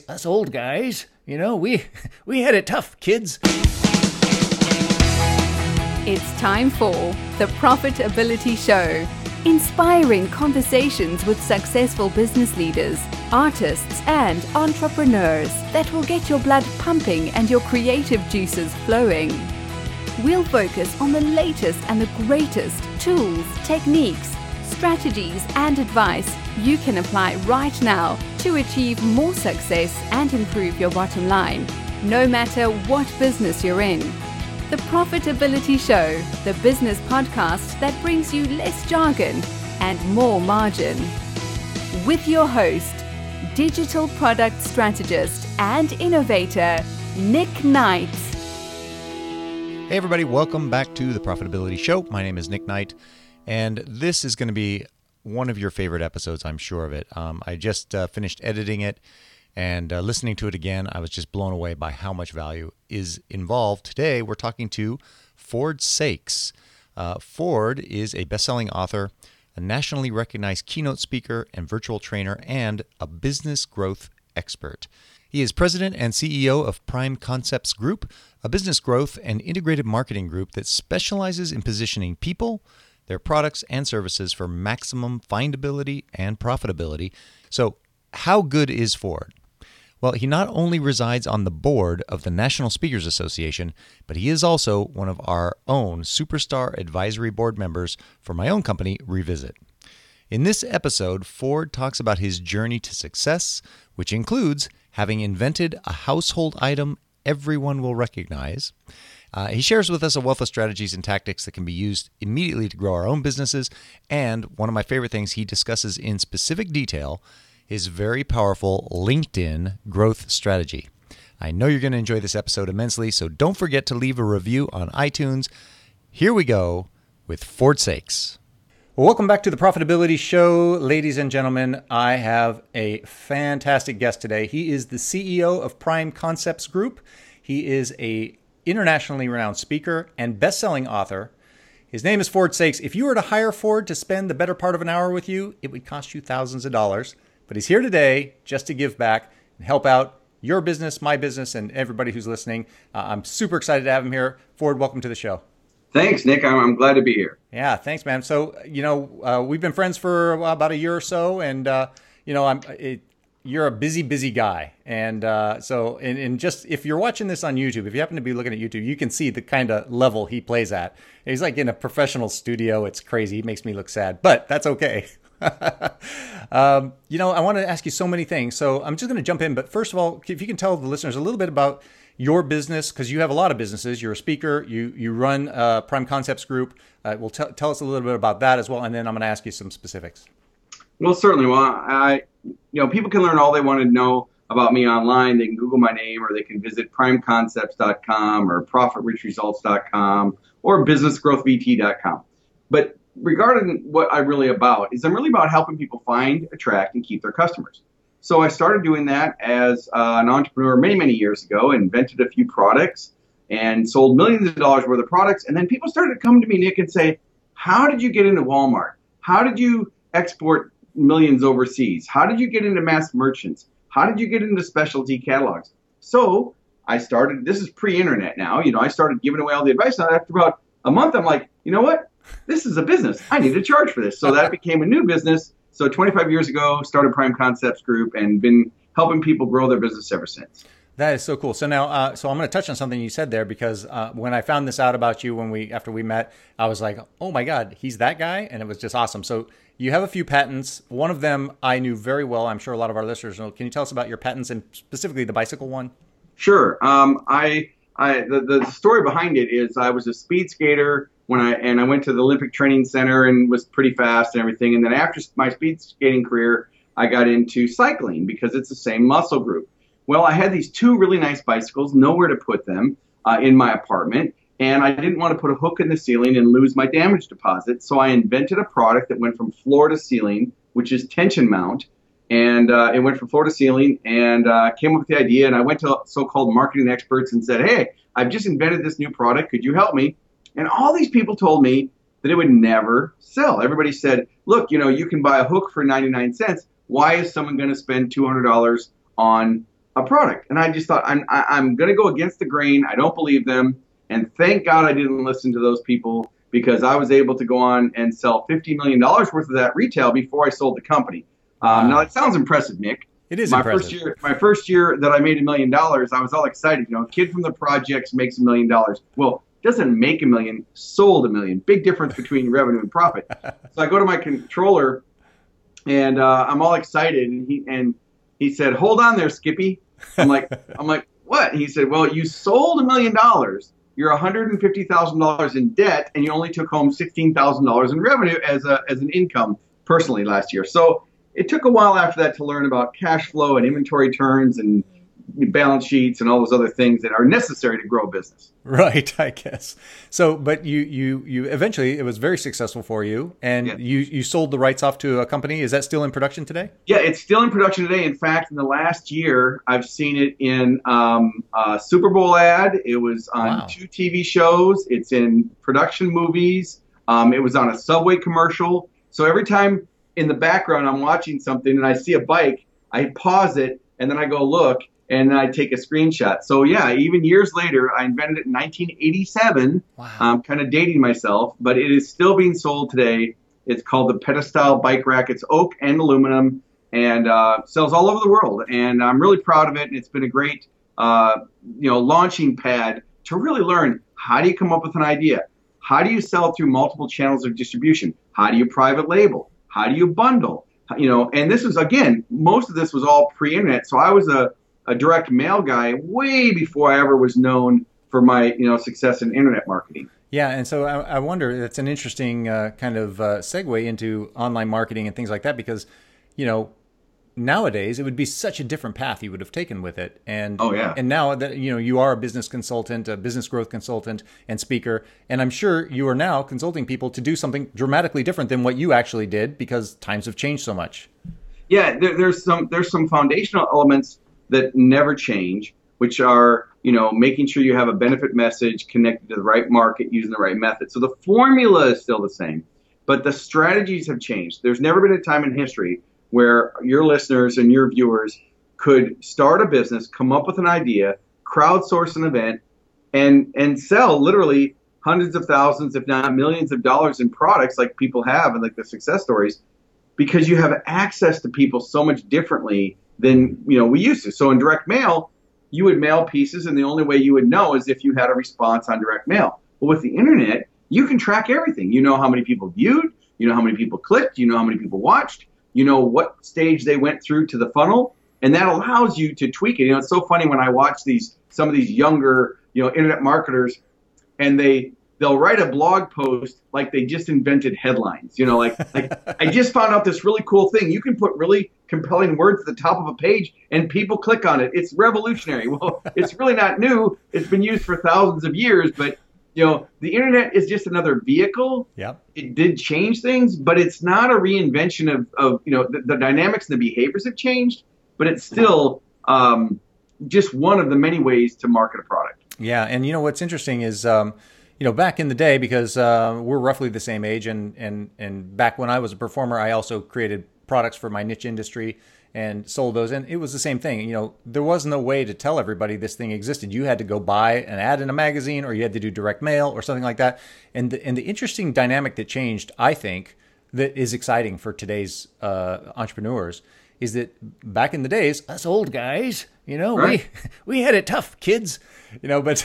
Us old guys, we had it tough, kids. It's time for The Profitability Show. Inspiring conversations with successful business leaders, artists, and entrepreneurs that will get your blood pumping and your creative juices flowing. We'll focus on the latest and the greatest tools, techniques, strategies, and advice you can apply right now to achieve more success and improve your bottom line, no matter what business you're in. The Profitability Show, the business podcast that brings you less jargon and more margin. With your host, digital product strategist and innovator, Nick Knight. Hey everybody, welcome back to the Profitability Show. My name is Nick Knight, and this is going to be one of your favorite episodes, I'm sure of it. I just finished editing it, and listening to it again, I was just blown away by how much value is involved. Today, we're talking to Ford Saeks. Ford is a best-selling author, a nationally recognized keynote speaker and virtual trainer, and a business growth expert. He is president and CEO of Prime Concepts Group, a business growth and integrated marketing group that specializes in positioning people, their products, and services for maximum findability and profitability. So, how good is Ford? Well, he not only resides on the board of the National Speakers Association, but he is also one of our own superstar advisory board members for my own company, Revisit. In this episode, Ford talks about his journey to success, which includes having invented a household item everyone will recognize. He shares with us a wealth of strategies and tactics that can be used immediately to grow our own businesses. And one of my favorite things he discusses in specific detail, his very powerful LinkedIn growth strategy. I know you're going to enjoy this episode immensely, so don't forget to leave a review on iTunes. Here we go with Ford Saeks. Well, welcome back to the Profitability Show, ladies and gentlemen. I have a fantastic guest today. He is the CEO of Prime Concepts Group. He is a internationally renowned speaker and best-selling author. His name is Ford Saeks. If you were to hire Ford to spend the better part of an hour with you, it would cost you thousands of dollars. But he's here today just to give back and help out your business, my business, and everybody who's listening. I'm super excited to have him here. Ford, welcome to the show. Thanks, Nick. I'm glad to be here. Yeah, thanks, man. So, we've been friends for about a year or so, and, you're a busy guy. And and just if you're watching this on YouTube, if you happen to be looking at YouTube, you can see the kind of level he plays at. He's like in a professional studio. It's crazy. He makes me look sad, but that's okay. I want to ask you so many things. So I'm just going to jump in. But first of all, if you can tell the listeners a little bit about your business, because you have a lot of businesses. You're a speaker. You run Prime Concepts Group. Tell us a little bit about that as well, and then I'm going to ask you some specifics. Well, certainly. Well, people can learn all they want to know about me online. They can Google my name, or they can visit primeconcepts.com or profitrichresults.com or businessgrowthvt.com. But regarding what I'm really about helping people find, attract, and keep their customers. So I started doing that as an entrepreneur many years ago, invented a few products and sold millions of dollars worth of products. And then people started to come to me, Nick, and say, how did you get into Walmart? How did you export millions overseas? How did you get into mass merchants? How did you get into specialty catalogs? So I started, this is pre-internet now, I started giving away all the advice. And after about a month, I'm like, you know what? This is a business. I need to charge for this. So that became a new business. So 25 years ago, started Prime Concepts Group and been helping people grow their business ever since. That is so cool. So now, so I'm going to touch on something you said there, because when I found this out about you after we met, I was like, oh my God, he's that guy. And it was just awesome. So you have a few patents. One of them I knew very well. I'm sure a lot of our listeners know. Can you tell us about your patents and specifically the bicycle one? Sure. The story behind it is I was a speed skater and I went to the Olympic Training Center and was pretty fast and everything. And then after my speed skating career, I got into cycling because it's the same muscle group. Well, I had these two really nice bicycles, nowhere to put them in my apartment. And I didn't want to put a hook in the ceiling and lose my damage deposit. So I invented a product that went from floor to ceiling, which is tension mount. And it went from floor to ceiling, and came up with the idea. And I went to so-called marketing experts and said, hey, I've just invented this new product. Could you help me? And all these people told me that it would never sell. Everybody said, look, you can buy a hook for 99 cents. Why is someone going to spend $200 on a product. And I just thought, I'm going to go against the grain. I don't believe them. And thank God I didn't listen to those people, because I was able to go on and sell $50 million worth of that retail before I sold the company. Now, that sounds impressive, Nick. It is impressive. My first year that I made $1 million, I was all excited. A kid from the projects makes $1 million. Well, doesn't make $1 million, sold $1 million. Big difference between revenue and profit. So I go to my controller, and I'm all excited, and he said, "Hold on there, Skippy." I'm like, what? He said, "Well, you sold $1 million. You're $150,000 in debt, and you only took home $16,000 in revenue as an income personally last year." So it took a while after that to learn about cash flow and inventory turns and balance sheets and all those other things that are necessary to grow a business. Right, I guess. So, but you eventually, it was very successful for you, and Yeah. you sold the rights off to a company. Is that still in production today? Yeah, it's still in production today. In fact, in the last year, I've seen it in a Super Bowl ad. It was on Wow. 2 TV shows. It's in production movies. It was on a Subway commercial. So every time in the background I'm watching something and I see a bike, I pause it and then I go look and then I take a screenshot. So yeah, even years later, I invented it in 1987. Wow. I'm kind of dating myself, but it is still being sold today. It's called the Pedestal Bike Rack. It's oak and aluminum, and sells all over the world. And I'm really proud of it. And it's been a great, launching pad to really learn, how do you come up with an idea? How do you sell through multiple channels of distribution? How do you private label? How do you bundle? And this was, again, most of this was all pre-internet. So I was a direct mail guy way before I ever was known for my, success in internet marketing. Yeah, and so I wonder, that's an interesting kind of segue into online marketing and things like that, because, nowadays it would be such a different path you would have taken with it. And Oh, yeah. And now that you are a business consultant, a business growth consultant and speaker, and I'm sure you are now consulting people to do something dramatically different than what you actually did, because times have changed so much. Yeah, there's some foundational elements that never change, which are, making sure you have a benefit message connected to the right market using the right method. So the formula is still the same, but the strategies have changed. There's never been a time in history where your listeners and your viewers could start a business, come up with an idea, crowdsource an event, and sell literally hundreds of thousands, if not millions of dollars in products like people have and like the success stories, because you have access to people so much differently than we used to. So in direct mail, you would mail pieces, and the only way you would know is if you had a response on direct mail. But with the internet, you can track everything. You know how many people viewed, you know how many people clicked, you know how many people watched, you know what stage they went through to the funnel, and that allows you to tweak it. It's so funny when I watch some of these younger, internet marketers, and they'll write a blog post like they just invented headlines. Like I just found out this really cool thing. You can put really compelling words at the top of a page and people click on it. It's revolutionary. Well, it's really not new. It's been used for thousands of years, but the internet is just another vehicle. Yep. It did change things, but it's not a reinvention of the dynamics and the behaviors have changed, but it's still just one of the many ways to market a product. Yeah, and what's interesting is back in the day, because we're roughly the same age, and back when I was a performer, I also created products for my niche industry and sold those. And it was the same thing. There was no way to tell everybody this thing existed. You had to go buy an ad in a magazine, or you had to do direct mail or something like that. And the interesting dynamic that changed, I think, that is exciting for today's entrepreneurs, is that back in the days, us old guys, Right. we had it tough, kids, but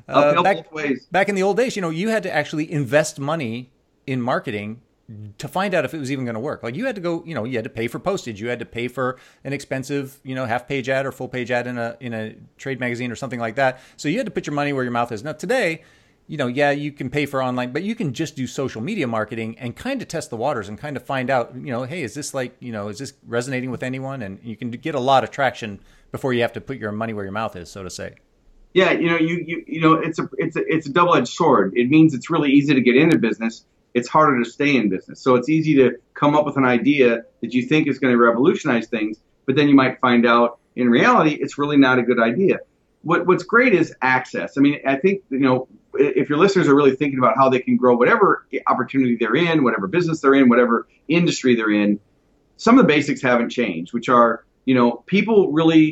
back in the old days, you had to actually invest money in marketing to find out if it was even going to work. Like you had to go, you had to pay for postage, you had to pay for an expensive, half-page ad or full-page ad in a trade magazine or something like that. So you had to put your money where your mouth is. Now today, you can pay for online, but you can just do social media marketing and kind of test the waters and kind of find out, hey, is this is this resonating with anyone? And you can get a lot of traction before you have to put your money where your mouth is, so to say. Yeah, it's a double-edged sword. It means it's really easy to get into business. It's harder to stay in business. So it's easy to come up with an idea that you think is going to revolutionize things, but then you might find out in reality it's really not a good idea. What's great is access. I mean, I think, if your listeners are really thinking about how they can grow whatever opportunity they're in, whatever business they're in, whatever industry they're in, some of the basics haven't changed, which are, people really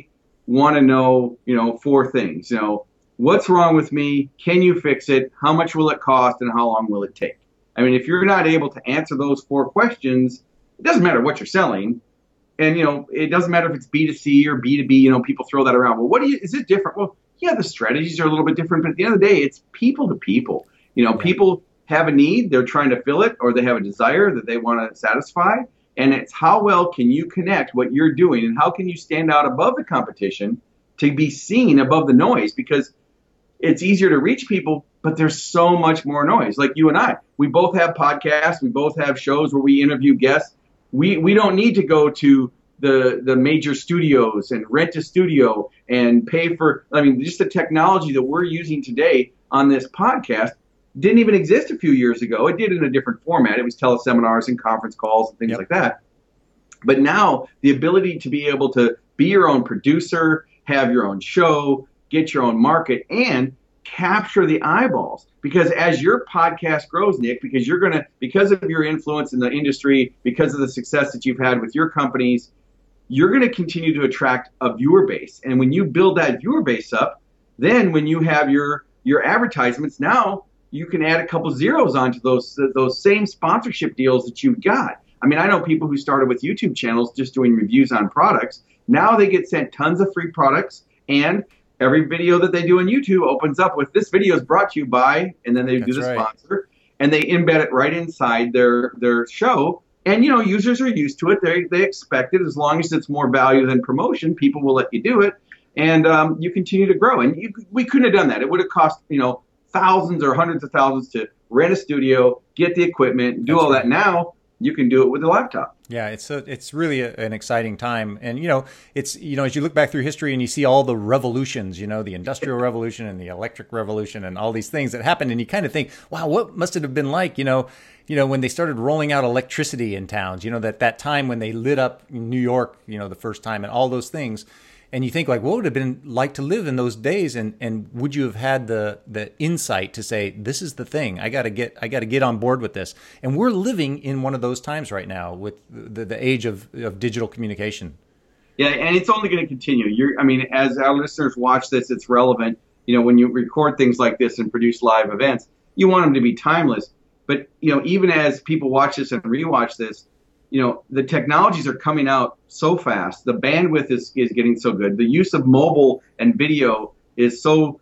want to know, four things. What's wrong with me? Can you fix it? How much will it cost? And how long will it take? I mean, if you're not able to answer those four questions, it doesn't matter what you're selling. And, it doesn't matter if it's B2C or B2B, people throw that around. Well, is it different? Well, yeah, the strategies are a little bit different, but at the end of the day, it's people to people. People have a need, they're trying to fill it, or they have a desire that they want to satisfy. And it's how well can you connect what you're doing, and how can you stand out above the competition to be seen above the noise? Because it's easier to reach people, but there's so much more noise. Like you and I, we both have podcasts, we both have shows where we interview guests. We don't need to go to the major studios and rent a studio and pay for, just the technology that we're using today on this podcast didn't even exist a few years ago. It did in a different format. It was teleseminars and conference calls and things like that. But now the ability to be able to be your own producer, have your own show, get your own market, and capture the eyeballs. Because as your podcast grows, Nick, because of your influence in the industry, because of the success that you've had with your companies, you're going to continue to attract a viewer base. And when you build that viewer base up, then when you have your advertisements, now you can add a couple zeros onto those same sponsorship deals that you've got. I know people who started with YouTube channels just doing reviews on products. Now they get sent tons of free products, and every video that they do on YouTube opens up with, this video is brought to you by, and then they do the sponsor, and they embed it right inside their show. And, users are used to it. They expect it. As long as it's more value than promotion, people will let you do it. And you continue to grow. And we couldn't have done that. It would have cost, thousands or hundreds of thousands to rent a studio, get the equipment, do all that. Now you can do it with a laptop. Yeah, it's really an exciting time. And, it's, as you look back through history and you see all the revolutions, the Industrial Revolution and the Electric Revolution and all these things that happened, and you kind of think, wow, what must it have been like, when they started rolling out electricity in towns, that time when they lit up New York, the first time, and all those things. And you think, like, what would it have been like to live in those days? And would you have had the insight to say, this is the thing, I got to get on board with this? And we're living in one of those times right now with the age of digital communication. Yeah, and it's only going to continue. As our listeners watch this, it's relevant. When you record things like this and produce live events, you want them to be timeless. But, even as people watch this and rewatch this, the technologies are coming out so fast. The bandwidth is getting so good. The use of mobile and video is so,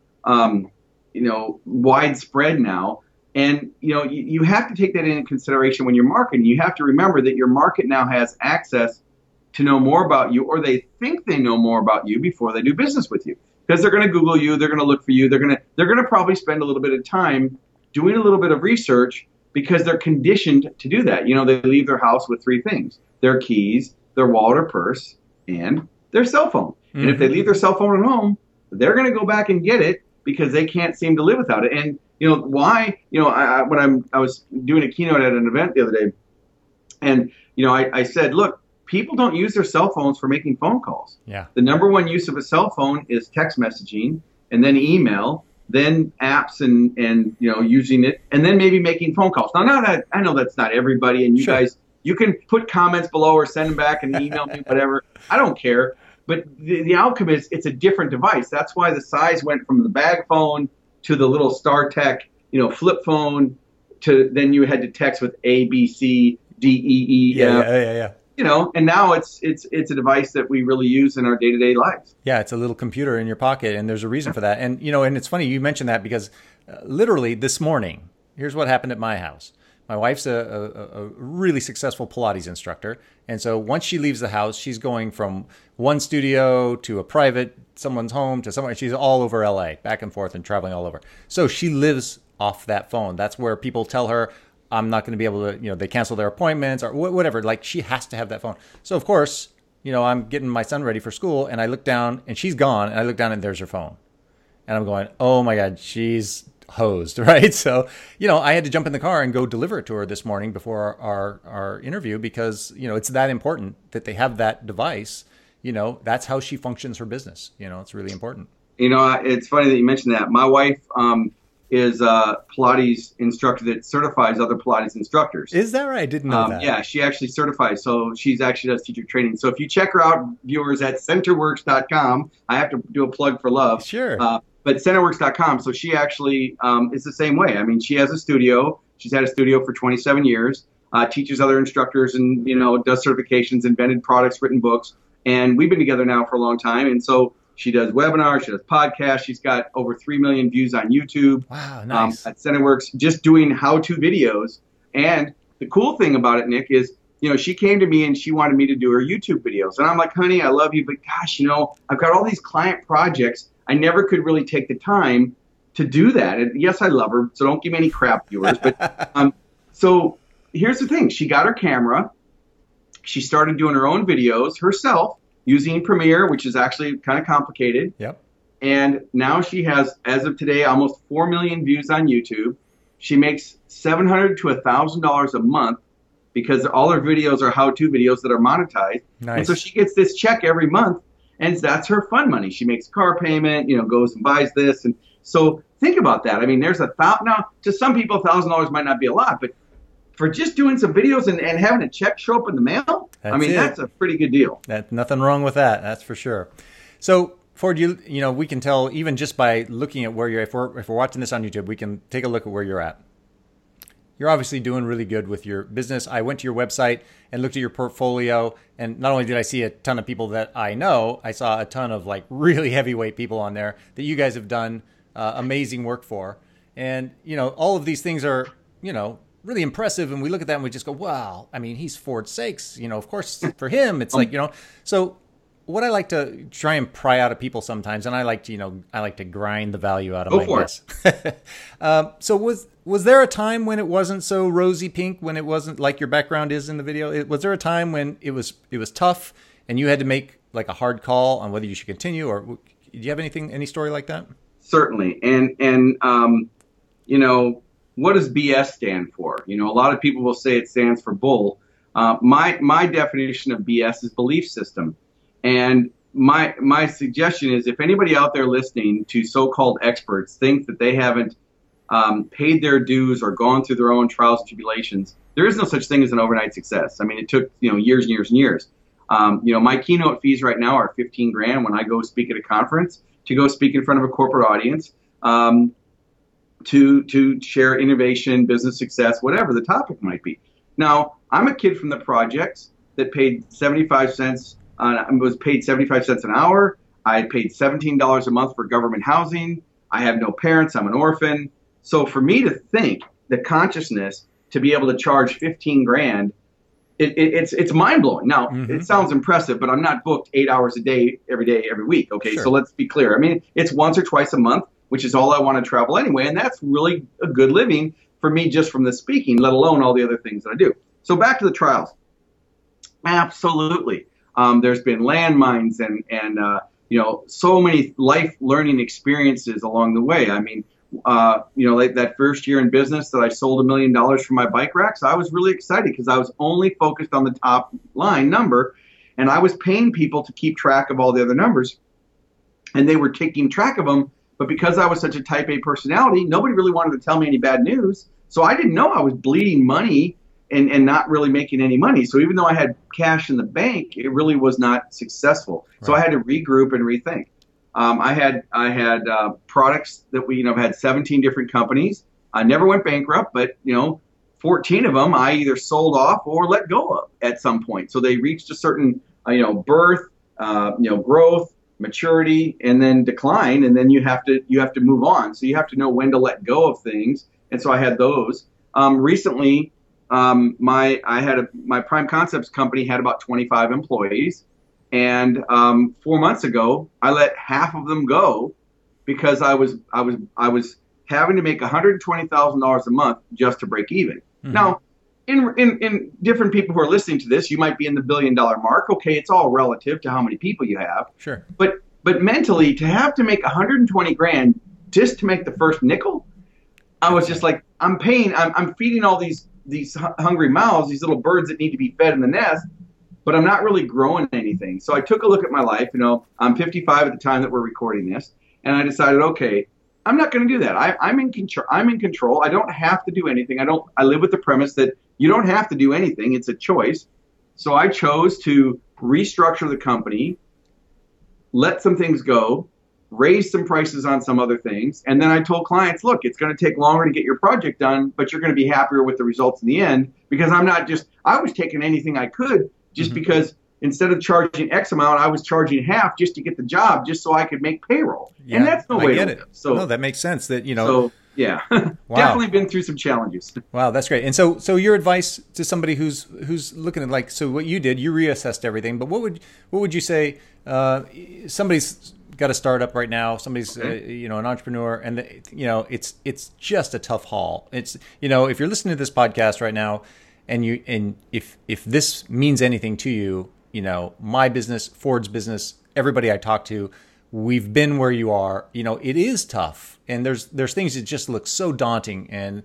widespread now. And, you have to take that into consideration when you're marketing. You have to remember that your market now has access to know more about you, or they think they know more about you before they do business with you. Because they're going to Google you, they're going to look for you, they're going to probably spend a little bit of time doing a little bit of research, because they're conditioned to do that. They leave their house with three things: their keys, their wallet or purse, and their cell phone. Mm-hmm. And if they leave their cell phone at home, they're going to go back and get it because they can't seem to live without it. And, why? I was doing a keynote at an event the other day, and, I said, look, people don't use their cell phones for making phone calls. Yeah. The number one use of a cell phone is text messaging, and then email, then apps and using it, and then maybe making phone calls. Now that I know that's not everybody, and you guys, you can put comments below or send them back and email me, whatever. I don't care. But the outcome is it's a different device. That's why the size went from the bag phone to the little StarTech, flip phone, to then you had to text with A, B, C, D, E, E, F. Yeah. And now it's a device that we really use in our day-to-day lives. Yeah, it's a little computer in your pocket, and there's a reason for that. And, and it's funny you mentioned that because literally this morning, here's what happened at my house. My wife's a really successful Pilates instructor. And so once she leaves the house, she's going from one studio to a private, someone's home to somewhere. She's all over LA, back and forth and traveling all over. So she lives off that phone. That's where people tell her, I'm not going to be able to, they cancel their appointments or whatever. Like, she has to have that phone. So, of course, I'm getting my son ready for school, and I look down and she's gone, and I look down and there's her phone. And I'm going, oh my God, she's hosed, right? So, I had to jump in the car and go deliver it to her this morning before our interview because, it's that important that they have that device. That's how she functions her business. It's really important. It's funny that you mentioned that. My wife, is a Pilates instructor that certifies other Pilates instructors. Is that right? I didn't know that. Yeah, she actually certifies. So she's actually does teacher training. So if you check her out, viewers, at centerworks.com, I have to do a plug for love. Sure. But centerworks.com. So she actually is the same way. I mean, she has a studio. She's had a studio for 27 years, teaches other instructors and, does certifications, invented products, written books. And we've been together now for a long time. And so she does webinars, she does podcasts. She's got over 3 million views on YouTube. Wow, nice. At CenterWorks, just doing how-to videos. And the cool thing about it, Nick, is, she came to me and she wanted me to do her YouTube videos. And I'm like, honey, I love you, but gosh, I've got all these client projects. I never could really take the time to do that. And yes, I love her, so don't give me any crap, viewers. But so here's the thing. She got her camera. She started doing her own videos herself, using Premiere, which is actually kind of complicated. Yep. And now she has, as of today, almost 4 million views on YouTube. She makes $700 to $1,000 a month because all her videos are how-to videos that are monetized. Nice. And so she gets this check every month, and that's her fun money. She makes a car payment, goes and buys this. And so think about that. I mean, there's now, to some people, $1,000 might not be a lot, but for just doing some videos and having a check show up in the mail, that's a pretty good deal. Nothing wrong with that. That's for sure. So Ford, we can tell even just by looking at where you're, if we're watching this on YouTube, we can take a look at where you're at. You're obviously doing really good with your business. I went to your website and looked at your portfolio, and not only did I see a ton of people that I know, I saw a ton of really heavyweight people on there that you guys have done amazing work for. And, all of these things are, really impressive, and we look at that and we just go, wow, I mean, he's Ford Sakes, of course for him, it's so what I like to try and pry out of people sometimes, and I like to grind the value out of my guests. So was there a time when it wasn't so rosy pink, when it wasn't like your background is in the video? Was there a time when it was tough and you had to make a hard call on whether you should continue, or do you have any story like that? Certainly. And what does BS stand for? A lot of people will say it stands for bull. My definition of BS is belief system. And my suggestion is, if anybody out there listening to so-called experts think that they haven't paid their dues or gone through their own trials and tribulations, there is no such thing as an overnight success. I mean, it took years and years and years. My keynote fees right now are $15,000 when I go speak at a conference, to go speak in front of a corporate audience. To share innovation, business success, whatever the topic might be. Now, I'm a kid from the projects that paid 75 cents an hour. I paid $17 a month for government housing. I have no parents. I'm an orphan. So for me to think the consciousness to be able to charge $15,000, it's mind blowing. Now, It sounds impressive, but I'm not booked 8 hours a day, every week. Okay, sure. So let's be clear. I mean, it's once or twice a month, which is all I want to travel anyway. And that's really a good living for me just from the speaking, let alone all the other things that I do. So back to the trials. Absolutely. There's been landmines and so many life learning experiences along the way. I mean, like that first year in business that I sold $1 million for my bike racks, I was really excited because I was only focused on the top line number, and I was paying people to keep track of all the other numbers, and they were taking track of them. But because I was such a type A personality, nobody really wanted to tell me any bad news. So I didn't know I was bleeding money and not really making any money. So even though I had cash in the bank, it really was not successful. Right. So I had to regroup and rethink. I had products that we had 17 different companies. I never went bankrupt, but 14 of them I either sold off or let go of at some point. So they reached a certain birth, growth, maturity, and then decline, and then you have to move on. So you have to know when to let go of things. And so I had those. Recently, my Prime Concepts company had about 25 employees, and 4 months ago I let half of them go because I was having to make $120,000 a month just to break even. Mm-hmm. Now, in different people who are listening to this, you might be in the $1 billion mark. Okay, it's all relative to how many people you have. Sure. But mentally, to have to make $120,000 just to make the first nickel, I was just like, I'm feeding all these hungry mouths, these little birds that need to be fed in the nest, but I'm not really growing anything. So I took a look at my life. I'm 55 at the time that we're recording this, and I decided, okay, I'm not going to do that. I'm in control. I'm in control. I don't have to do anything. I live with the premise that you don't have to do anything. It's a choice. So I chose to restructure the company, let some things go, raise some prices on some other things. And then I told clients, look, it's going to take longer to get your project done, but you're going to be happier with the results in the end, because I was taking anything I could just because instead of charging X amount, I was charging half just to get the job, just so I could make payroll. Yeah, and that's no way to live. So no, that makes sense. That yeah, wow. Definitely been through some challenges. Wow, that's great. And so your advice to somebody who's looking at, so what you did, you reassessed everything. But what would you say? Somebody's got a startup right now. Somebody's an entrepreneur, and it's just a tough haul. It's if you're listening to this podcast right now, and if this means anything to you, my business, Ford's business, everybody I talk to, we've been where you are. It is tough, and there's things that just look so daunting. And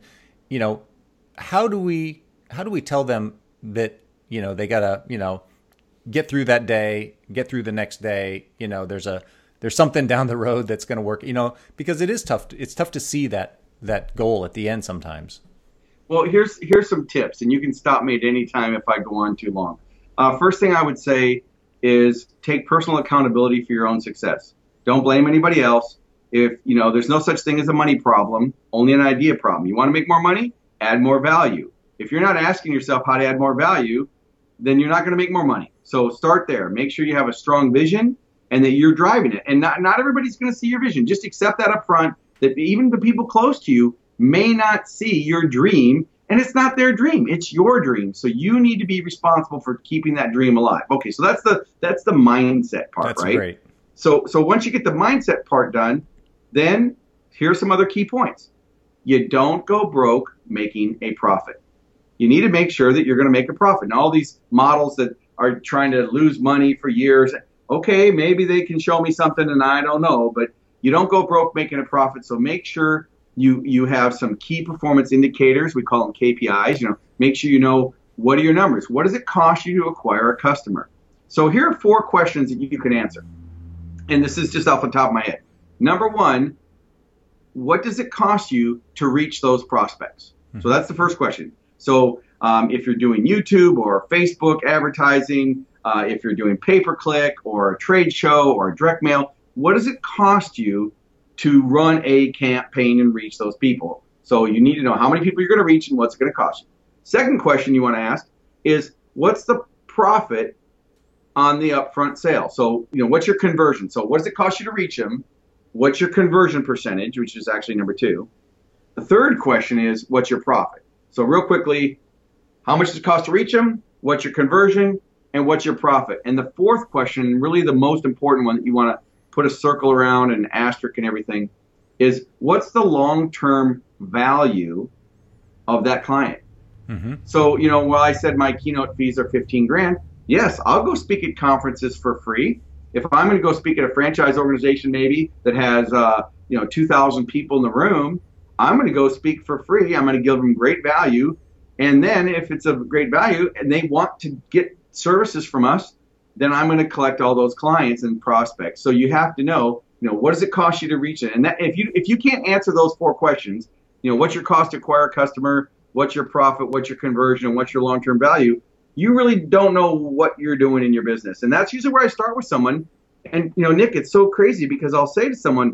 how do we tell them that they gotta get through that day, get through the next day? There's something down the road that's going to work. Because it is tough. It's tough to see that goal at the end sometimes. Well, here's some tips, and you can stop me at any time if I go on too long. First thing I would say is take personal accountability for your own success. Don't blame anybody else. If there's no such thing as a money problem, only an idea problem. You want to make more money? Add more value. If you're not asking yourself how to add more value, then you're not going to make more money. So start there. Make sure you have a strong vision and that you're driving it. And not everybody's going to see your vision. Just accept that up front, that even the people close to you may not see your dream, and it's not their dream. It's your dream. So you need to be responsible for keeping that dream alive. Okay, so that's the mindset part, that's right? Great. So once you get the mindset part done, then here's some other key points. You don't go broke making a profit. You need to make sure that you're going to make a profit. Now, all these models that are trying to lose money for years, okay, maybe they can show me something and I don't know, but you don't go broke making a profit. So make sure you have some key performance indicators. We call them KPIs. Make sure you know, what are your numbers? What does it cost you to acquire a customer? So here are 4 questions that you can answer. And this is just off the top of my head. Number 1, what does it cost you to reach those prospects? So that's the first question. So if you're doing YouTube or Facebook advertising, if you're doing pay-per-click or a trade show or a direct mail, what does it cost you to run a campaign and reach those people? So you need to know how many people you're going to reach and what's it going to cost you. Second question you want to ask is, what's the profit on the upfront sale? So, what's your conversion? So what does it cost you to reach them? What's your conversion percentage, which is actually number 2. The third question is, what's your profit? So real quickly, how much does it cost to reach them? What's your conversion? And what's your profit? And the fourth question, really the most important one that you want to put a circle around and an asterisk and everything, is what's the long-term value of that client? Mm-hmm. So, while I said my keynote fees are $15,000, yes, I'll go speak at conferences for free. If I'm going to go speak at a franchise organization maybe that has 2,000 people in the room, I'm going to go speak for free. I'm going to give them great value. And then if it's of great value and they want to get services from us, then I'm going to collect all those clients and prospects. So you have to know, what does it cost you to reach it? And that, if you can't answer those 4 questions, what's your cost to acquire a customer, what's your profit, what's your conversion, and what's your long-term value, you really don't know what you're doing in your business. And that's usually where I start with someone. And, Nick, it's so crazy because I'll say to someone,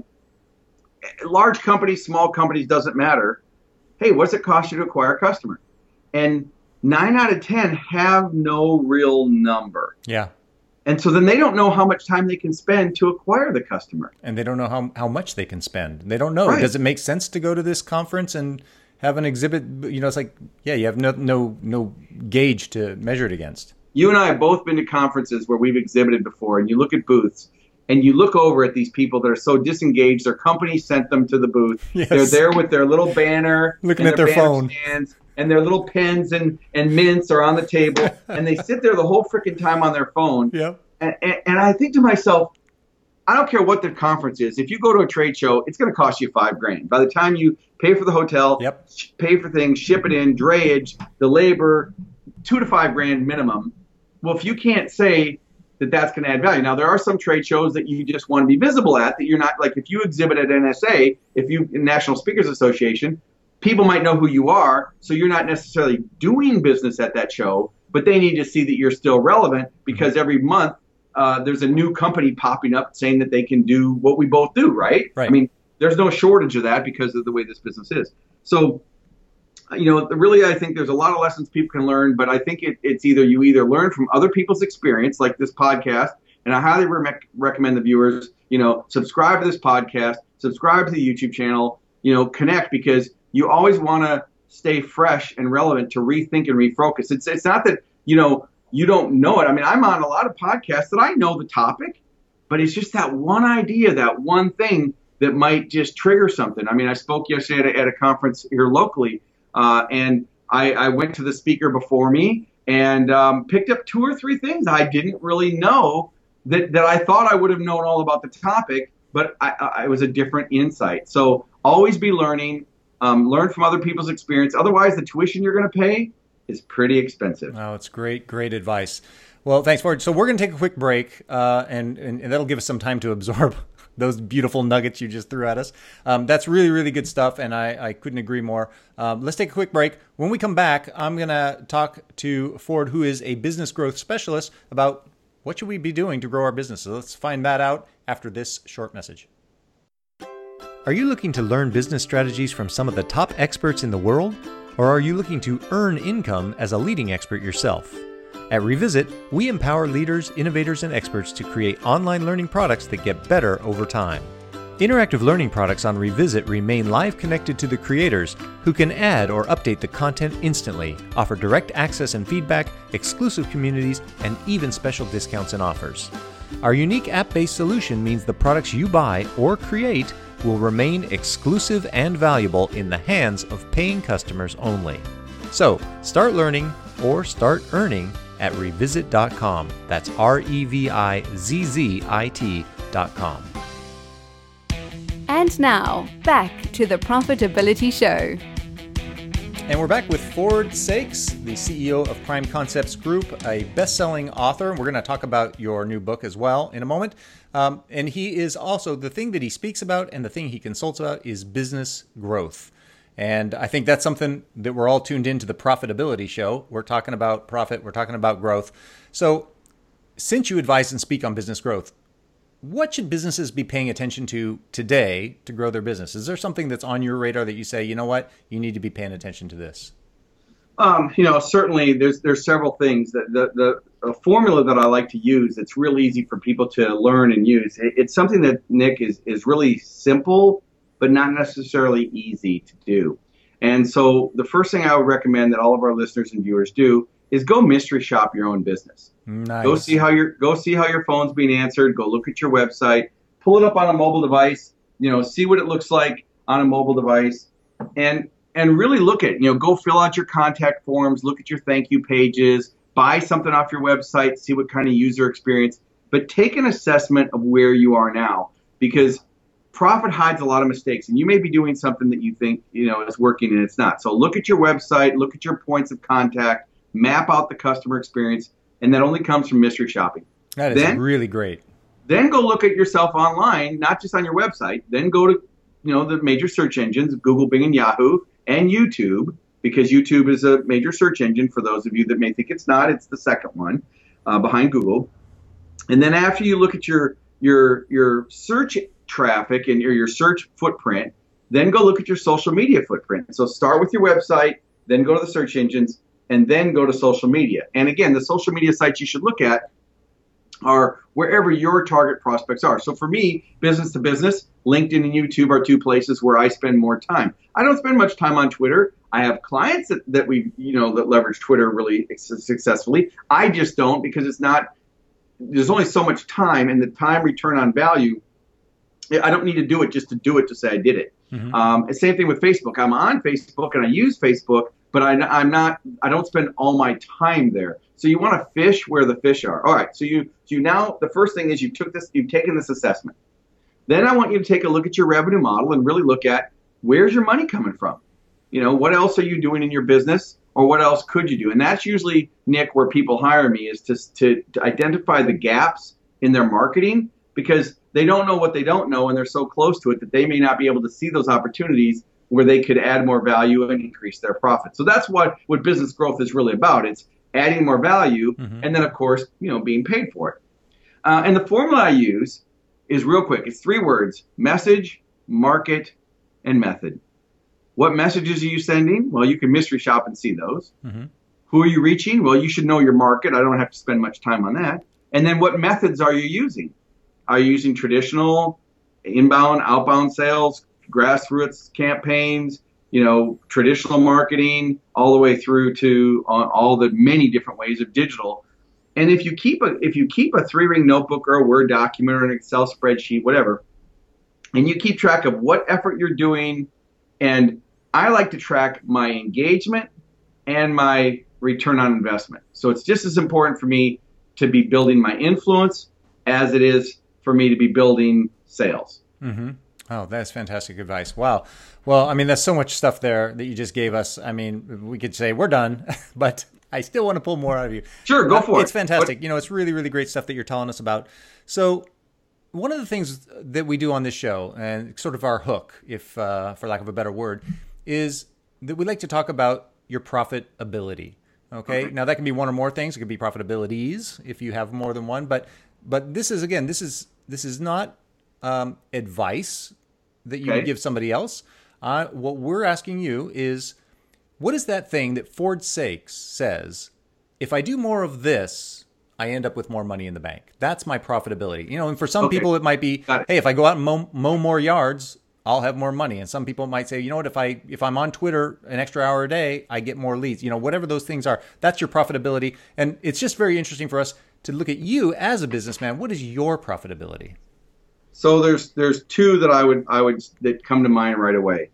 large companies, small companies, doesn't matter. Hey, what's it cost you to acquire a customer? And 9 out of 10 have no real number. Yeah. And so then they don't know how much time they can spend to acquire the customer. And they don't know how much they can spend. They don't know. Right. Does it make sense to go to this conference and have an exhibit? It's like, yeah, you have no gauge to measure it against. You and I have both been to conferences where we've exhibited before, and you look at booths, and you look over at these people that are so disengaged. Their company sent them to the booth. Yes. They're there with their little banner. Looking at their phone. Stands, and their little pens and mints are on the table. And they sit there the whole freaking time on their phone. Yep. And I think to myself, I don't care what the conference is. If you go to a trade show, it's going to cost you $5,000. By the time you pay for the hotel, yep, pay for things, ship it in, drayage, the labor, $2,000 to $5,000 minimum. Well, if you can't say, that's going to add value. Now, there are some trade shows that you just want to be visible at, that you're not, like if you exhibit at NSA, National Speakers Association, people might know who you are, so you're not necessarily doing business at that show, but they need to see that you're still relevant, because every month there's a new company popping up saying that they can do what we both do, right? Right. I mean, there's no shortage of that because of the way this business is. So, really, I think there's a lot of lessons people can learn, but I think it's either learn from other people's experience, like this podcast, and I highly recommend the viewers, subscribe to this podcast, subscribe to the YouTube channel, connect, because you always want to stay fresh and relevant to rethink and refocus. It's not that, you don't know it. I mean, I'm on a lot of podcasts that I know the topic, but it's just that one idea, that one thing that might just trigger something. I mean, I spoke yesterday at a conference here locally, and I went to the speaker before me and picked up 2 or 3 things I didn't really know that I thought I would have known all about the topic, but it was a different insight. So always be learning, learn from other people's experience. Otherwise, the tuition you're going to pay is pretty expensive. Oh, it's great advice. Well, thanks, Ford. So we're going to take a quick break, and that'll give us some time to absorb those beautiful nuggets you just threw at us. That's really, really good stuff, and I couldn't agree more. Let's take a quick break. When we come back, I'm going to talk to Ford, who is a business growth specialist, about what should we be doing to grow our business. So let's find that out after this short message. Are you looking to learn business strategies from some of the top experts in the world? Or are you looking to earn income as a leading expert yourself? At Revisit, we empower leaders, innovators, and experts to create online learning products that get better over time. Interactive learning products on Revisit remain live connected to the creators, who can add or update the content instantly, offer direct access and feedback, exclusive communities, and even special discounts and offers. Our unique app-based solution means the products you buy or create will remain exclusive and valuable in the hands of paying customers only. So, start learning or start earning at revisit.com. That's REVIZZIT.com. And now, back to the Profitability Show. And we're back with Ford Saeks, the CEO of Prime Concepts Group, a best-selling author. We're going to talk about your new book as well in a moment. And he is also, the thing that he speaks about and the thing he consults about is business growth. And I think that's something that we're all tuned into the Profitability Show. We're talking about profit. We're talking about growth. So since you advise and speak on business growth, what should businesses be paying attention to today to grow their business? Is there something that's on your radar that you say, you know what, you need to be paying attention to this? Certainly there's several things. The formula that I like to use, it's real easy for people to learn and use. It's something that, Nick, is really simple, but not necessarily easy to do. And so the first thing I would recommend that all of our listeners and viewers do is go mystery shop your own business. Nice. Go see how your phone's being answered. Go look at your website. Pull it up on a mobile device. See what it looks like on a mobile device, and really look at go fill out your contact forms. Look at your thank you pages. Buy something off your website. See what kind of user experience. But take an assessment of where you are now, because profit hides a lot of mistakes, and you may be doing something that you think is working and it's not. So look at your website. Look at your points of contact. Map out the customer experience, and that only comes from mystery shopping. That is really great. Then go look at yourself online, not just on your website. Then go to the major search engines, Google, Bing, and Yahoo, and YouTube, because YouTube is a major search engine. For those of you that may think it's not, it's the second one behind Google. And then after you look at your search traffic and your search footprint, then go look at your social media footprint. So start with your website, then go to the search engines, and then go to social media. And again, the social media sites you should look at are wherever your target prospects are. So for me, business to business, LinkedIn and YouTube are 2 places where I spend more time. I don't spend much time on Twitter. I have clients that that leverage Twitter really successfully. I just don't, because there's only so much time, and the time return on value, I don't need to do it just to do it to say I did it. Mm-hmm. Same thing with Facebook. I'm on Facebook and I use Facebook, but I don't spend all my time there. So you want to fish where the fish are. All right. So you now, the first thing is you've taken this assessment. Then I want you to take a look at your revenue model and really look at, where's your money coming from? What else are you doing in your business? or what else could you do? And that's usually, Nick, where people hire me, is to identify the gaps in their marketing, because they don't know what they don't know, and they're so close to it that they may not be able to see those opportunities where they could add more value and increase their profit. So that's what business growth is really about. It's adding more value, and then, of course, being paid for it. And the formula I use is real quick. It's 3 words: message, market, and method. What messages are you sending? Well, you can mystery shop and see those. Who are you reaching? Well, you should know your market. I don't have to spend much time on that. And then what methods are you using? Are you using traditional inbound, outbound sales, grassroots campaigns, traditional marketing, all the way through to all the many different ways of digital? And if you keep a 3-ring notebook or a Word document or an Excel spreadsheet, whatever, and you keep track of what effort you're doing, and I like to track my engagement and my return on investment. So it's just as important for me to be building my influence as it is for me to be building sales. Oh, that's fantastic advice. Wow. Well, I mean, there's so much stuff there that you just gave us. I mean, we could say we're done, but I still want to pull more out of you. Sure, go for it. It's fantastic. It's really, really great stuff that you're telling us about. So one of the things that we do on this show, and sort of our hook, if for lack of a better word, is that we like to talk about your profitability. Okay. Now that can be one or more things. It could be profitabilities if you have more than one. But this is not advice that you would give somebody else. What we're asking you is, what is that thing that Ford Sakes says, if I do more of this, I end up with more money in the bank? That's my profitability. And for some people it might be, hey, if I go out and mow more yards, I'll have more money. And some people might say, you know what, if I'm on Twitter an extra hour a day, I get more leads. Whatever those things are, that's your profitability. And it's just very interesting for us to look at you as a businessman. What is your profitability? So there's 2 that I would that come to mind right away.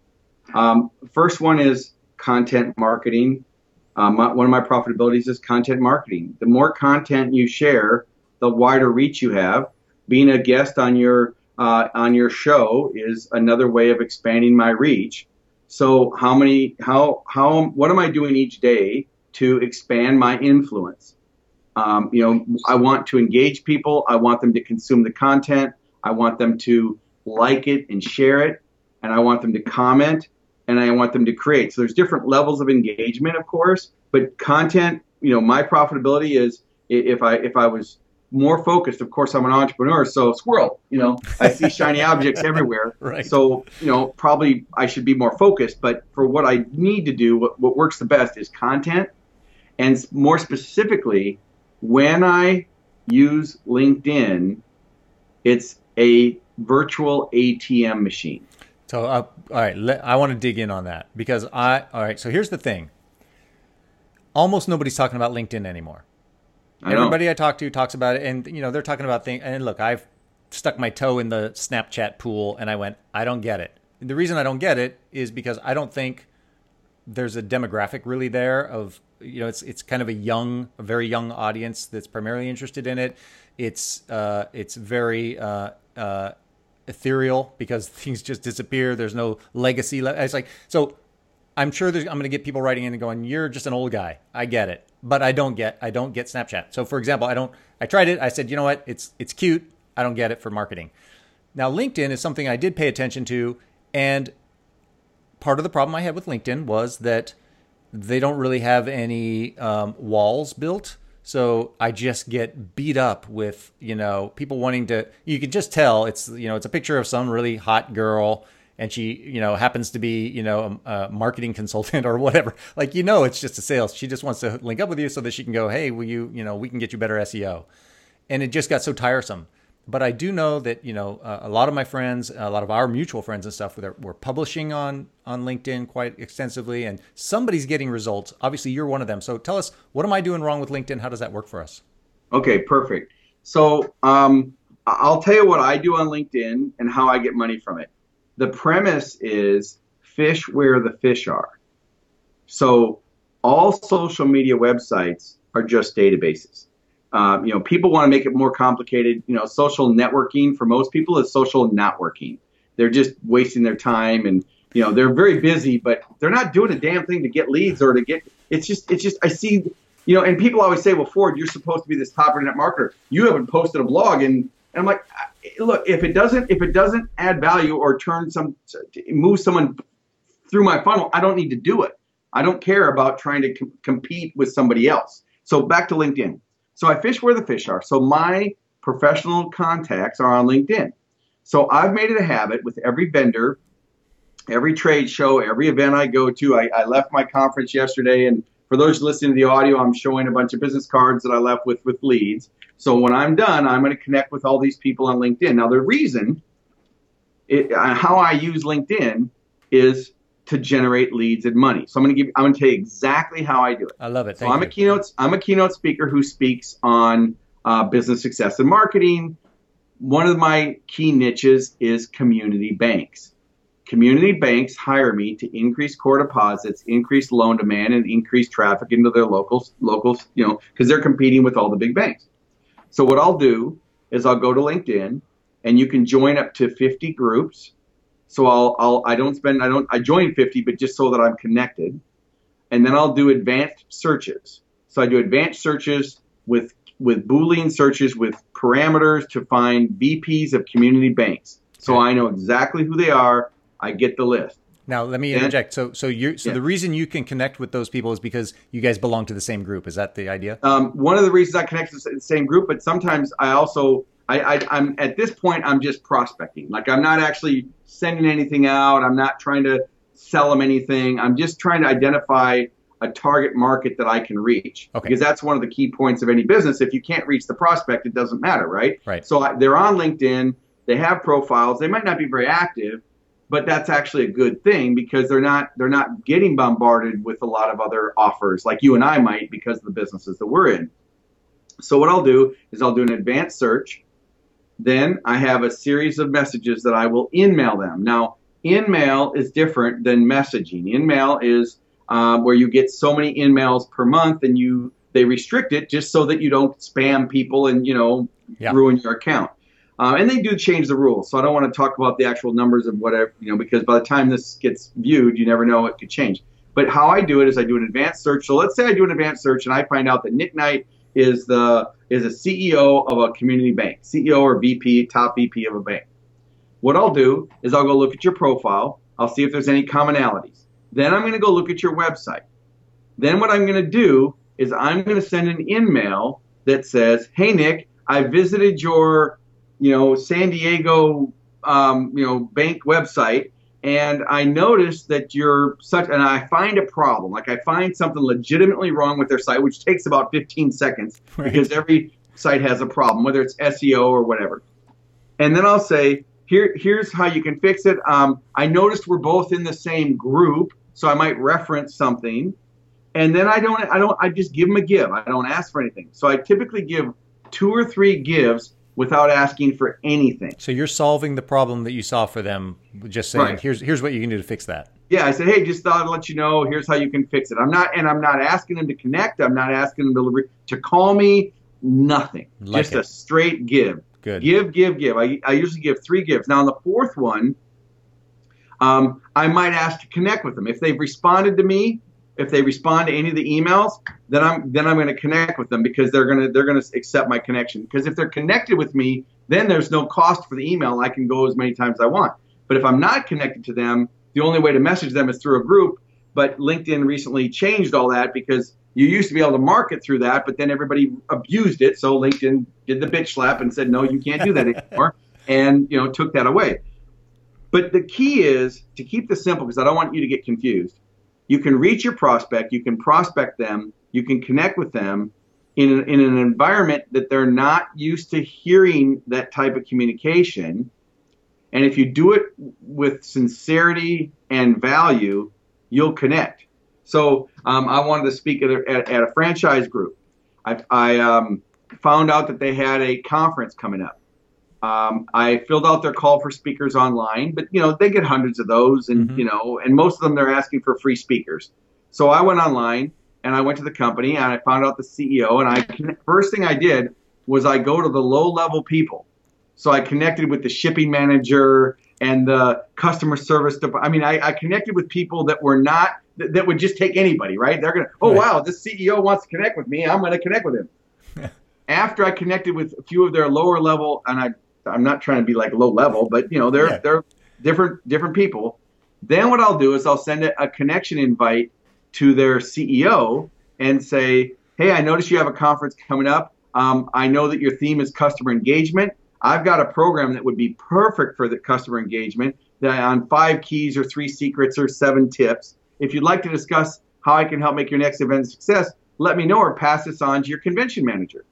First one is content marketing. One of my profitabilities is content marketing. The more content you share, the wider reach you have. Being a guest on your show is another way of expanding my reach. So what am I doing each day to expand my influence? I want to engage people. I want them to consume the content. I want them to like it and share it, and I want them to comment, and I want them to create. So there's different levels of engagement, of course, but content, my profitability is, if I was more focused, of course, I'm an entrepreneur, so squirrel, I see shiny objects everywhere. Right. So, probably I should be more focused, but for what I need to do, what works the best is content. And more specifically, when I use LinkedIn, it's a virtual ATM machine. So, all right, I want to dig in on that because all right, so here's the thing. Almost nobody's talking about LinkedIn anymore. Everybody I talk to talks about it, and they're talking about things. And look, I've stuck my toe in the Snapchat pool, and I went, I don't get it. And the reason I don't get it is because I don't think there's a demographic really there of, it's kind of a very young audience that's primarily interested in it. It's very ethereal because things just disappear. There's no legacy. It's like, so I'm sure I'm going to get people writing in and going, you're just an old guy. I get it, but I don't get Snapchat. So for example, I tried it. I said, you know what? It's cute. I don't get it for marketing. Now, LinkedIn is something I did pay attention to. And part of the problem I had with LinkedIn was that they don't really have any walls built. So I just get beat up with, people wanting to, you can just tell it's a picture of some really hot girl and she, happens to be, a marketing consultant or whatever. Like, it's just a sales. She just wants to link up with you so that she can go, hey, will you, we can get you better SEO. And it just got so tiresome. But I do know that, a lot of my friends, a lot of our mutual friends and stuff, were publishing on LinkedIn quite extensively, and somebody's getting results. Obviously, you're one of them. So tell us, what am I doing wrong with LinkedIn? How does that work for us? Okay, perfect. So I'll tell you what I do on LinkedIn and how I get money from it. The premise is fish where the fish are. So all social media websites are just databases. People want to make it more complicated. Social networking for most people is social not working. They're just wasting their time and they're very busy, but they're not doing a damn thing to get leads or to get. It's just I see, and people always say, well, Ford, you're supposed to be this top internet marketer. You haven't posted a blog, and I'm like, look, if it doesn't add value or move someone through my funnel, I don't need to do it. I don't care about trying to compete with somebody else. So back to LinkedIn. So I fish where the fish are. So my professional contacts are on LinkedIn. So I've made it a habit with every vendor, every trade show, every event I go to. I left my conference yesterday, and for those listening to the audio, I'm showing a bunch of business cards that I left with leads. So when I'm done, I'm going to connect with all these people on LinkedIn. Now, the reason how I use LinkedIn is to generate leads and money. So I'm going to tell you exactly how I do it. I love it. So I'm a keynote speaker who speaks on business success and marketing. One of my key niches is community banks. Community banks hire me to increase core deposits, increase loan demand, and increase traffic into their locals, because they're competing with all the big banks. So what I'll do is I'll go to LinkedIn, and you can join up to 50 groups. So I join 50, but just so that I'm connected. And then I'll do advanced searches. So I do advanced searches with Boolean searches with parameters to find VPs of community banks. So I know exactly who they are. I get the list. Now, let me interject. So the reason you can connect with those people is because you guys belong to the same group. Is that the idea? One of the reasons I connect to the same group, but sometimes I'm at this point, I'm just prospecting. Like, I'm not actually sending anything out. I'm not trying to sell them anything. I'm just trying to identify a target market that I can reach. Okay. Because that's one of the key points of any business. If you can't reach the prospect, it doesn't matter, right? Right. So they're on LinkedIn. They have profiles. They might not be very active, but that's actually a good thing because they're not getting bombarded with a lot of other offers like you and I might because of the businesses that we're in. So what I'll do is I'll do an advanced search. Then I have a series of messages that I will in-mail them. Now, in-mail is different than messaging. In-mail is where you get so many in-mails per month, and they restrict it just so that you don't spam people and ruin your account. And they do change the rules, so I don't want to talk about the actual numbers of whatever, because by the time this gets viewed, you never know, it could change. But how I do it is I do an advanced search. So let's say I do an advanced search and I find out that Nick Knight is a CEO of a community bank, CEO or VP, top VP of a bank. What I'll do is I'll go look at your profile. I'll see if there's any commonalities. Then I'm going to go look at your website. Then what I'm going to do is I'm going to send an in-mail that says, hey, Nick, I visited your San Diego bank website, and I noticed that and I find a problem. Like, I find something legitimately wrong with their site, which takes about 15 seconds because every site has a problem, whether it's SEO or whatever. And then I'll say, here's how you can fix it. I noticed we're both in the same group, so I might reference something. And then I just give them a give. I don't ask for anything. So I typically give 2 or 3 gives without asking for anything. So you're solving the problem that you saw for them, just saying, right, here's what you can do to fix that. Yeah, I said, hey, just thought I'd let you know, here's how you can fix it. I'm not asking them to connect. I'm not asking them to call me, nothing. Just a straight give. Good. Give. I usually give 3 gives. Now, on the 4th one, I might ask to connect with them. If they've responded to me, if they respond to any of the emails, then I'm going to connect with them because they're going to accept my connection. Because if they're connected with me, then there's no cost for the email. I can go as many times as I want. But if I'm not connected to them, the only way to message them is through a group. But LinkedIn recently changed all that because you used to be able to market through that, but then everybody abused it. So LinkedIn did the bitch slap and said, no, you can't do that anymore, and took that away. But the key is to keep this simple because I don't want you to get confused. You can reach your prospect, you can prospect them, you can connect with them in an environment that they're not used to hearing that type of communication. And if you do it with sincerity and value, you'll connect. So I wanted to speak at a franchise group. I found out that they had a conference coming up. I filled out their call for speakers online, but they get hundreds of those, and and most of them they're asking for free speakers. So I went online and I went to the company and I found out the CEO, and first thing I did was I go to the low level people. So I connected with the shipping manager and the customer service. I mean, I connected with people that were not, that would just take anybody, right? They're going to, oh, wow, this CEO wants to connect with me. I'm going to connect with him. After I connected with a few of their lower level, and I'm not trying to be like low level, but they're different people. Then what I'll do is I'll send a connection invite to their CEO and say, hey, I noticed you have a conference coming up. I know that your theme is customer engagement. I've got a program that would be perfect for the customer engagement on 5 keys or 3 secrets or 7 tips. If you'd like to discuss how I can help make your next event a success, let me know or pass this on to your convention manager.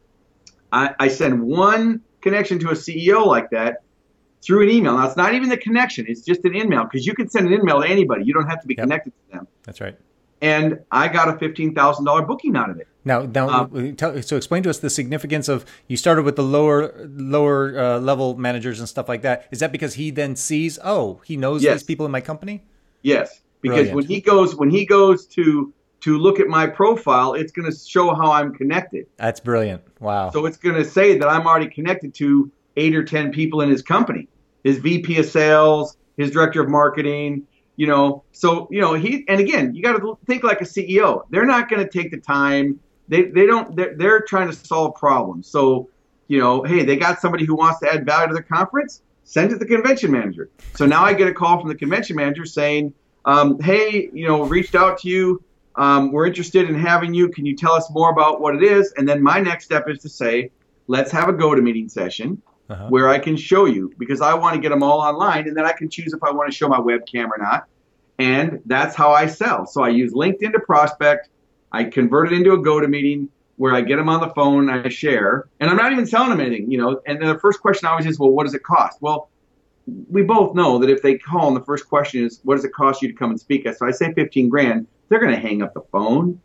I send one connection to a CEO like that through an email. Now, it's not even the connection. It's just an email, because you can send an email to anybody. You don't have to be connected to them. That's right. And I got a $15,000 booking out of it. Now, so explain to us the significance of, you started with the lower level managers and stuff like that. Is that because he then sees, he knows these people in my company? Yes, because when he goes to look at my profile, it's going to show how I'm connected. That's brilliant. Wow. So it's going to say that I'm already connected to 8 or 10 people in his company, his VP of sales, his director of marketing. So and again, you got to think like a CEO. They're not going to take the time. They're trying to solve problems. So, hey, they got somebody who wants to add value to their conference, send it to the convention manager. So now I get a call from the convention manager saying, hey, reached out to you. We're interested in having you. Can you tell us more about what it is? And then my next step is to say, let's have a go-to-meeting session where I can show you, because I want to get them all online, and then I can choose if I want to show my webcam or not. And that's how I sell. So I use LinkedIn to prospect. I convert it into a go-to-meeting where I get them on the phone, I share, and I'm not even selling them anything, And the first question always is, well, what does it cost? Well, we both know that if they call and the first question is, what does it cost you to come and speak? So I say 15 grand, they're going to hang up the phone,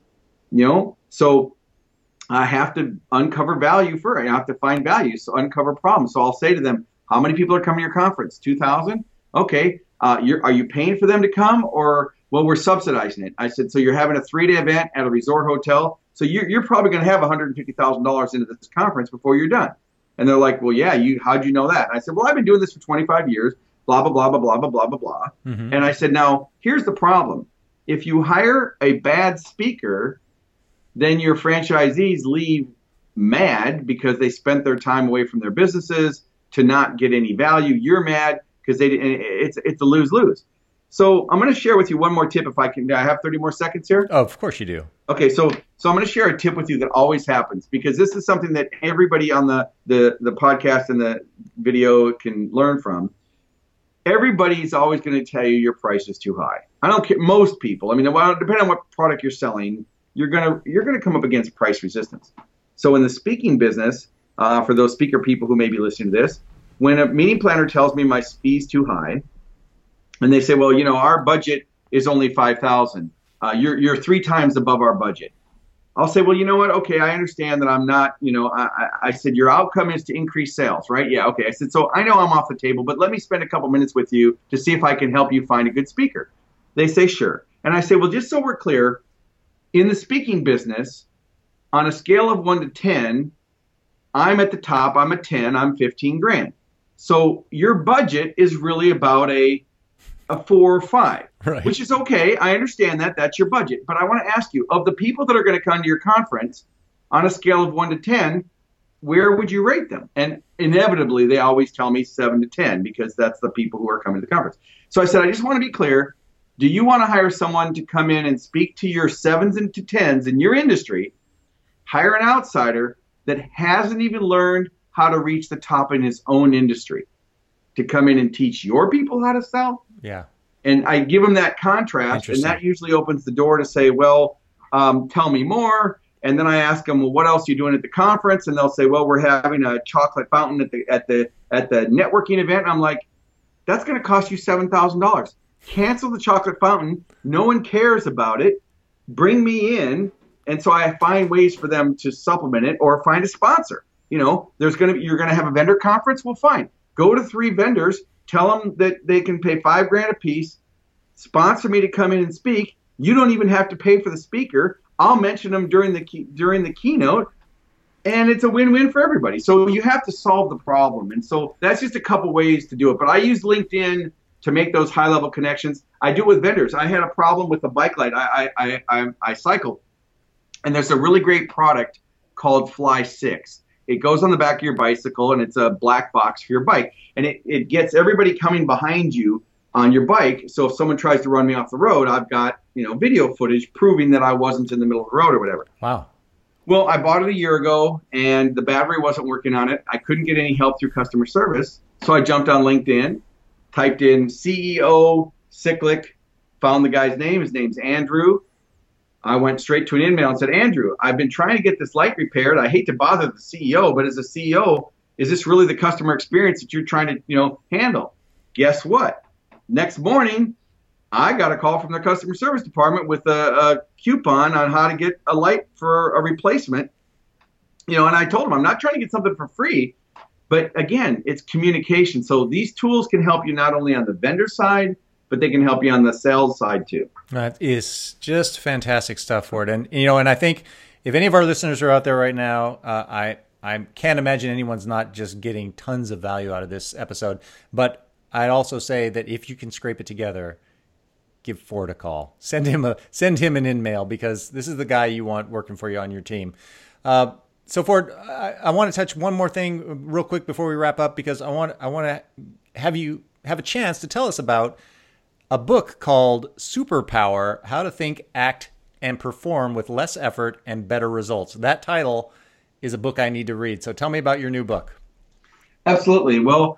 So I have to uncover value first. I have to find value, so uncover problems. So I'll say to them, how many people are coming to your conference? 2,000? Okay. Are you paying for them to come, or, well, we're subsidizing it? I said, so you're having a 3-day event at a resort hotel. So you're probably going to have $150,000 into this conference before you're done. And they're like, well, yeah, how'd you know that? And I said, well, I've been doing this for 25 years, blah, blah, blah, blah, blah, blah, blah, blah, blah. Mm-hmm. And I said, now, here's the problem. If you hire a bad speaker, then your franchisees leave mad because they spent their time away from their businesses to not get any value. You're mad because it's a lose-lose. So I'm going to share with you one more tip if I can. Do I have 30 more seconds here? Oh, of course you do. Okay, so I'm going to share a tip with you that always happens, because this is something that everybody on the podcast and the video can learn from. Everybody's always going to tell you your price is too high. I don't care. Most people. I mean, depending on what product you're selling, you're gonna come up against price resistance. So in the speaking business, for those speaker people who may be listening to this, when a meeting planner tells me my fee's too high, and they say, well, our budget is only $5,000. You're 3 times above our budget. I'll say, well, you know what? Okay, I understand that I'm not, I said, your outcome is to increase sales, right? Yeah, okay. I said, so I know I'm off the table, but let me spend a couple minutes with you to see if I can help you find a good speaker. They say, sure. And I say, well, just so we're clear, in the speaking business, on a scale of 1 to 10, I'm at the top, I'm a 10, I'm 15 grand. So your budget is really about a 4 or 5, right, which is okay. I understand that. That's your budget. But I want to ask you, of the people that are going to come to your conference, on a scale of 1 to 10, where would you rate them? And inevitably, they always tell me 7 to 10, because that's the people who are coming to the conference. So I said, I just want to be clear. Do you want to hire someone to come in and speak to your 7s and to 10s in your industry? Hire an outsider that hasn't even learned how to reach the top in his own industry to come in and teach your people how to sell? Yeah. And I give them that contrast, and that usually opens the door to say, well, tell me more. And then I ask them, well, what else are you doing at the conference? And they'll say, well, we're having a chocolate fountain at the networking event. And I'm like, that's going to cost you $7,000. Cancel the chocolate fountain. No one cares about it. Bring me in. And so I find ways for them to supplement it or find a sponsor. You're going to have a vendor conference. Well, fine. Go to 3 vendors. Tell them that they can pay $5,000 a piece. Sponsor me to come in and speak. You don't even have to pay for the speaker. I'll mention them during the keynote. and it's a win-win for everybody. So you have to solve the problem. And so that's just a couple ways to do it. But I use LinkedIn to make those high-level connections. I do it with vendors. I had a problem with a bike light. I cycle, and there's a really great product called Fly 6. It goes on the back of your bicycle, and it's a black box for your bike. And it gets everybody coming behind you on your bike. So if someone tries to run me off the road, I've got, video footage proving that I wasn't in the middle of the road or whatever. Wow. Well, I bought it a year ago, and the battery wasn't working on it. I couldn't get any help through customer service. So I jumped on LinkedIn, typed in CEO Cyclic, found the guy's name. His name's Andrew. I went straight to an email and said, Andrew, I've been trying to get this light repaired. I hate to bother the CEO, but as a CEO, is this really the customer experience that you're trying to, handle? Guess what? Next morning, I got a call from the customer service department with a coupon on how to get a light for a replacement. And I told them I'm not trying to get something for free, but again, it's communication. So these tools can help you not only on the vendor side, but they can help you on the sales side too. That is just fantastic stuff for it. And, and I think if any of our listeners are out there right now, I can't imagine anyone's not just getting tons of value out of this episode. But I'd also say that if you can scrape it together, give Ford a call. Send him an email, because this is the guy you want working for you on your team. So Ford, I want to touch one more thing real quick before we wrap up, because I want to have you have a chance to tell us about a book called Superpower: How to Think, Act, and Perform with Less Effort and Better Results. That title is a book I need to read. So tell me about your new book. Absolutely. Well,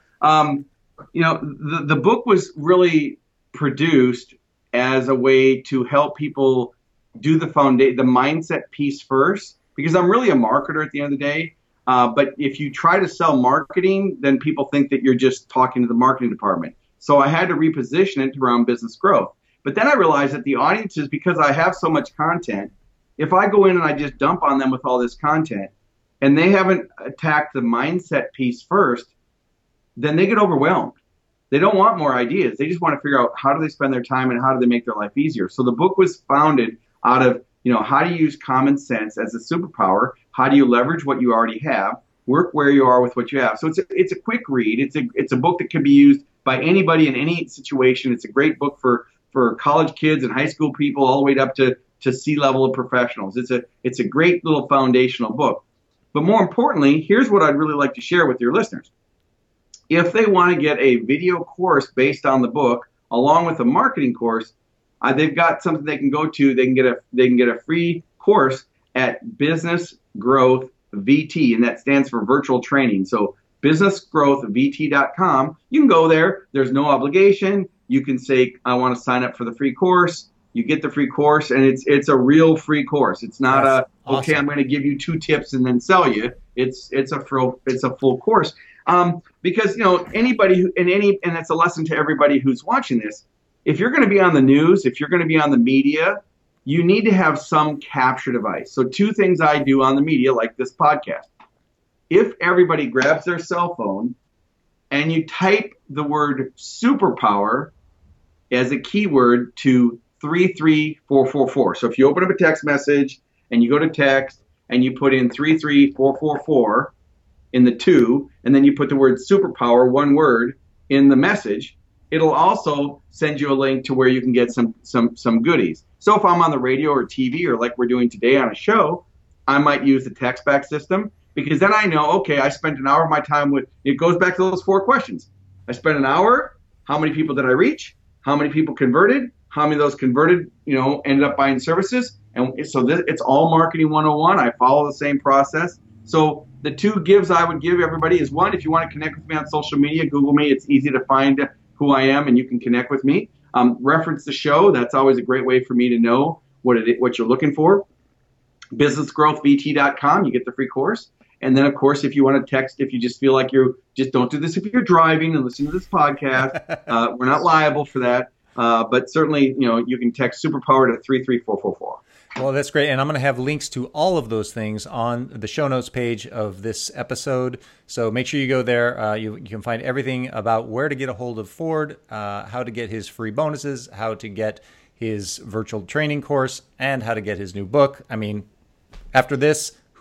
the book was really produced as a way to help people do the mindset piece first, because I'm really a marketer at the end of the day. But if you try to sell marketing, then people think that you're just talking to the marketing department. So I had to reposition it around business growth. But then I realized that the audiences, because I have so much content, if I go in and I just dump on them with all this content and they haven't attacked the mindset piece first, then they get overwhelmed. They don't want more ideas. They just want to figure out how do they spend their time and how do they make their life easier. So the book was founded out of, how do you use common sense as a superpower? How do you leverage what you already have? Work where you are with what you have. So it's a quick read. It's a book that can be used by anybody in any situation. It's a great book for college kids and high school people, all the way up to C-level of professionals. It's a great little foundational book. But more importantly, here's what I'd really like to share with your listeners. If they want to get a video course based on the book, along with a marketing course, they've got something they can go to. They can get a free course at Business Growth VT, and that stands for virtual training. So businessgrowthvt.com. You can go there. There's no obligation. You can say, I want to sign up for the free course. You get the free course, and it's a real free course. It's not awesome. Okay, I'm going to give you 2 tips and then sell you. It's a full course. Because anybody and it's a lesson to everybody who's watching this. If you're going to be on the news, if you're going to be on the media, you need to have some capture device. So 2 things I do on the media, like this podcast. If everybody grabs their cell phone and you type the word superpower as a keyword to 33444. So if you open up a text message and you go to text and you put in 33444 in the 2, and then you put the word superpower, one word, in the message, it'll also send you a link to where you can get some goodies. So if I'm on the radio or TV, or like we're doing today on a show, I might use the text back system, because then I know, okay, I spent an hour of my time with, it goes back to those 4 questions. I spent an hour, how many people did I reach? How many people converted? How many of those converted, ended up buying services? And so it's all marketing 101. I follow the same process. So the 2 gives I would give everybody is, 1, if you want to connect with me on social media, Google me. It's easy to find who I am, and you can connect with me. Reference the show. That's always a great way for me to know what you're looking for. BusinessGrowthVT.com. You get the free course. And then, of course, if you want to text, if you just feel like just don't do this if you're driving and listening to this podcast. We're not liable for that. But certainly, you can text superpower to 33444. Well, that's great. And I'm going to have links to all of those things on the show notes page of this episode. So make sure you go there. You can find everything about where to get a hold of Ford, how to get his free bonuses, how to get his virtual training course, and how to get his new book. I mean, after this,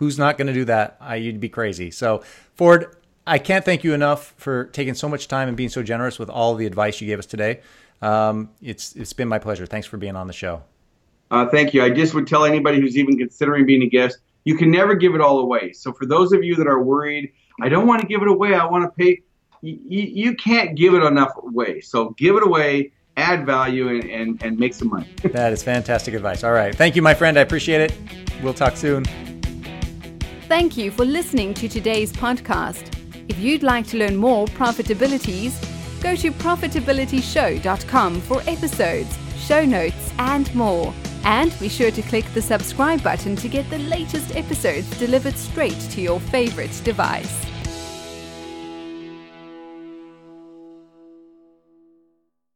Who's not going to do that? You'd be crazy. So, Ford, I can't thank you enough for taking so much time and being so generous with all the advice you gave us today. It's been my pleasure. Thanks for being on the show. Thank you. I just would tell anybody who's even considering being a guest, you can never give it all away. So for those of you that are worried, I don't want to give it away, I want to pay, you can't give it enough away. So give it away, add value, and make some money. That is fantastic advice. All right. Thank you, my friend. I appreciate it. We'll talk soon. Thank you for listening to today's podcast. If you'd like to learn more profitabilities, go to profitabilityshow.com for episodes, show notes, and more. And be sure to click the subscribe button to get the latest episodes delivered straight to your favorite device.